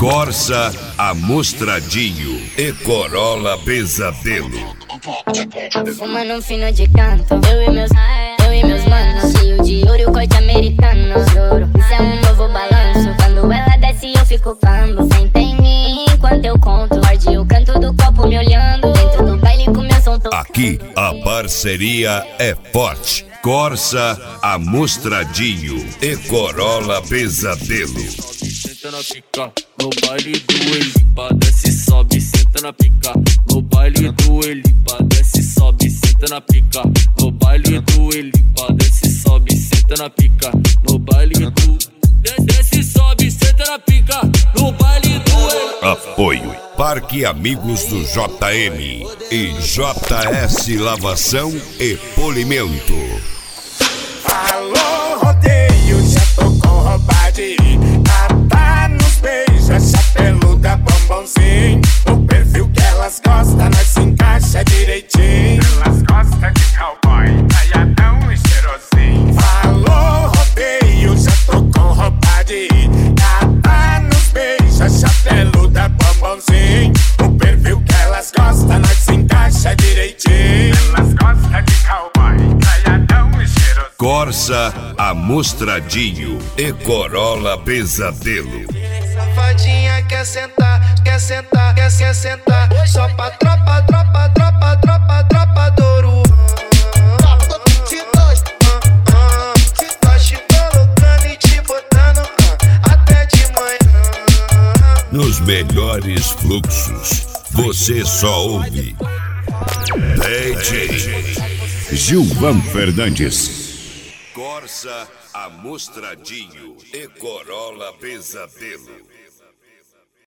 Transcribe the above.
Corsa Amostradinho e Corolla Pesadelo. Fumando um fino de canto, eu e meus manos, cheio de ouro e o corte americano. Juro, isso é um novo balanço. Quando ela desce eu fico pambo. Senta em mim enquanto eu conto. Morde o canto do copo me olhando. Dentro do baile com meu som tocando. Aqui a parceria é forte. Corsa Amostradinho e Corolla Pesadelo. Senta na pica, no baile do Elipa, desce, sobe, senta na pica. No baile do Elipa, desce, sobe, senta na pica. No baile do Elipa, desce, sobe, senta na pica. No baile do desce, sobe, senta na pica. No baile do Elipa. Apoio Parque Amigos do JM e JS Lavação e Polimento. Alô, rodeio, já tô com roupa de tá nos beijos, chapeluda, bombonzinho. O perfil que elas gostam, nós se encaixa direitinho. Elas gostam de cowboy, caiadão e cheirosinho. Alô, rodeio, já tô com roupa de tá nos beijos, chapeluda, bombonzinho. O perfil que elas gostam, nós se encaixa direitinho. Elas gostam de cowboy, caiadão e cheirosinho. Corsa Amostradinho e Corolla Pesadelo. Safadinha quer sentar, quer sentar, quer sentar. Só pra tropa douro. Tá te colocando e te botando até de manhã. Nos melhores fluxos, você só ouve DJ Gilvan Fernandes. Corsa Amostradinho e Corolla Pesadelo.